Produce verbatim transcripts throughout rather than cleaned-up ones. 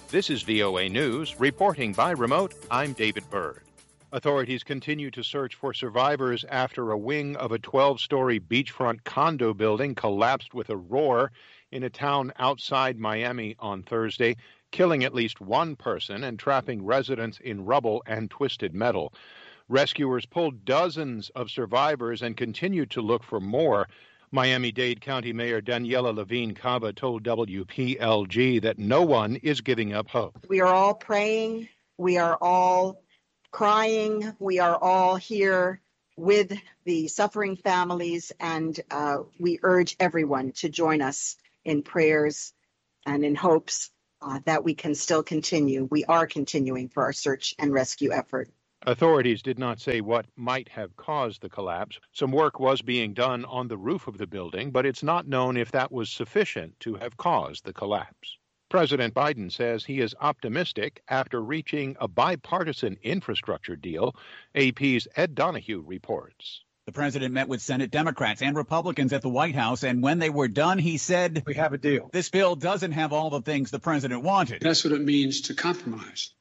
This is V O A News. Reporting by remote, I'm David Byrd. Authorities continue to search for survivors after a wing of a twelve-story beachfront condo building collapsed with a roar in a town outside Miami on Thursday, killing at least one person and trapping residents in rubble and twisted metal. Rescuers pulled dozens of survivors and continued to look for more. Miami-Dade County Mayor Daniela Levine Cava told W P L G that no one is giving up hope. We are all praying. We are all crying. We are all here with the suffering families, and uh, we urge everyone to join us in prayers and in hopes uh, that we can still continue. We are continuing for our search and rescue effort. Authorities did not say what might have caused the collapse. Some work was being done on the roof of the building, but it's not known if that was sufficient to have caused the collapse. President Biden says he is optimistic after reaching a bipartisan infrastructure deal. A P's Ed Donahue reports. The president met with Senate Democrats and Republicans at the White House, and when they were done, he said, "We have a deal. This bill doesn't have all the things the president wanted." That's what it means to compromise.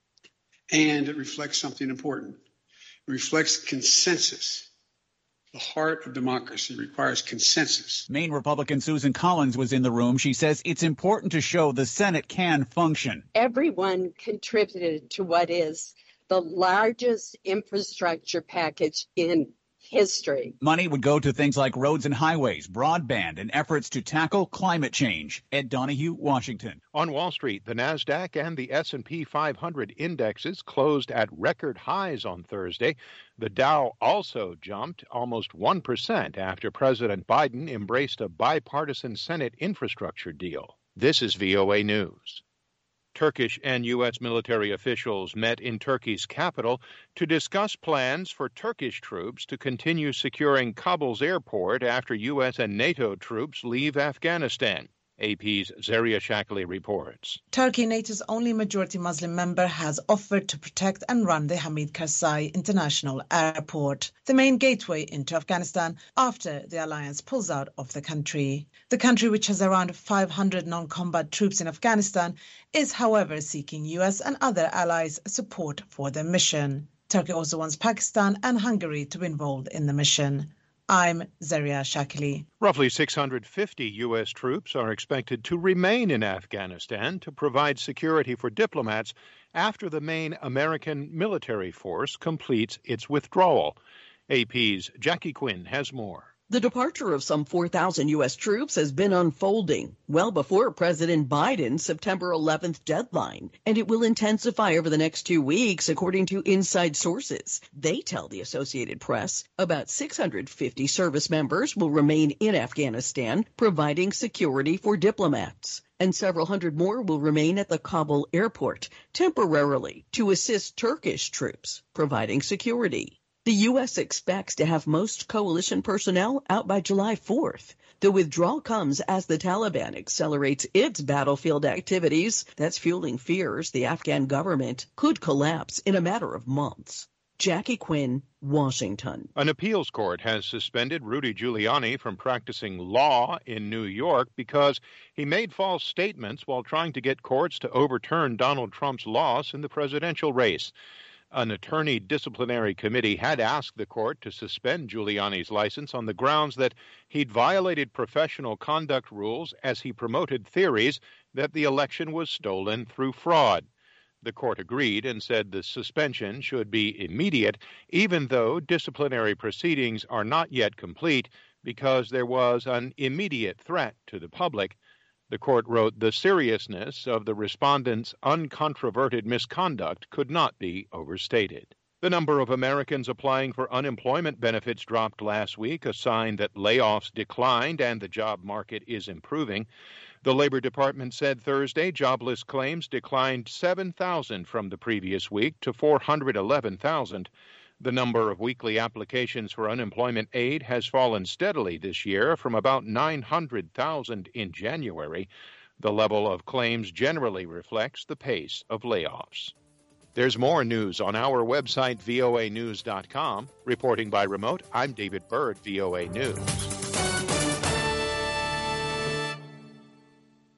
And it reflects something important. It reflects consensus. The heart of democracy requires consensus. Maine Republican Susan Collins was in the room. She says it's important to show the Senate can function. Everyone contributed to what is the largest infrastructure package in history. Money would go to things like roads and highways, broadband, and efforts to tackle climate change. Ed Donahue, Washington. On Wall Street, the NASDAQ and the S and P five hundred indexes closed at record highs on Thursday. The Dow also jumped almost one percent after President Biden embraced a bipartisan Senate infrastructure deal. This is V O A News. Turkish and U S military officials met in Turkey's capital to discuss plans for Turkish troops to continue securing Kabul's airport after U S and NATO troops leave Afghanistan. A P's Zaria Shakali reports. Turkey, NATO's only majority Muslim member, has offered to protect and run the Hamid Karzai International Airport, the main gateway into Afghanistan after the alliance pulls out of the country. The country, which has around five hundred non-combat troops in Afghanistan, is, however, seeking U S and other allies' support for the mission. Turkey also wants Pakistan and Hungary to be involved in the mission. I'm Zaria Shakili. Roughly six hundred fifty U S troops are expected to remain in Afghanistan to provide security for diplomats after the main American military force completes its withdrawal. A P's Jackie Quinn has more. The departure of some four thousand U S troops has been unfolding well before President Biden's September eleventh deadline, and it will intensify over the next two weeks, according to inside sources. They tell the Associated Press about six hundred fifty service members will remain in Afghanistan, providing security for diplomats, and several hundred more will remain at the Kabul airport temporarily to assist Turkish troops, providing security. The U S expects to have most coalition personnel out by July fourth. The withdrawal comes as the Taliban accelerates its battlefield activities. That's fueling fears the Afghan government could collapse in a matter of months. Jackie Quinn, Washington. An appeals court has suspended Rudy Giuliani from practicing law in New York because he made false statements while trying to get courts to overturn Donald Trump's loss in the presidential race. An attorney disciplinary committee had asked the court to suspend Giuliani's license on the grounds that he'd violated professional conduct rules as he promoted theories that the election was stolen through fraud. The court agreed and said the suspension should be immediate, even though disciplinary proceedings are not yet complete because there was an immediate threat to the public. The court wrote the seriousness of the respondent's uncontroverted misconduct could not be overstated. The number of Americans applying for unemployment benefits dropped last week, a sign that layoffs declined and the job market is improving. The Labor Department said Thursday jobless claims declined seven thousand from the previous week to four hundred eleven thousand. The number of weekly applications for unemployment aid has fallen steadily this year from about nine hundred thousand in January. The level of claims generally reflects the pace of layoffs. There's more news on our website, V O A news dot com. Reporting by remote, I'm David Byrd, V O A News.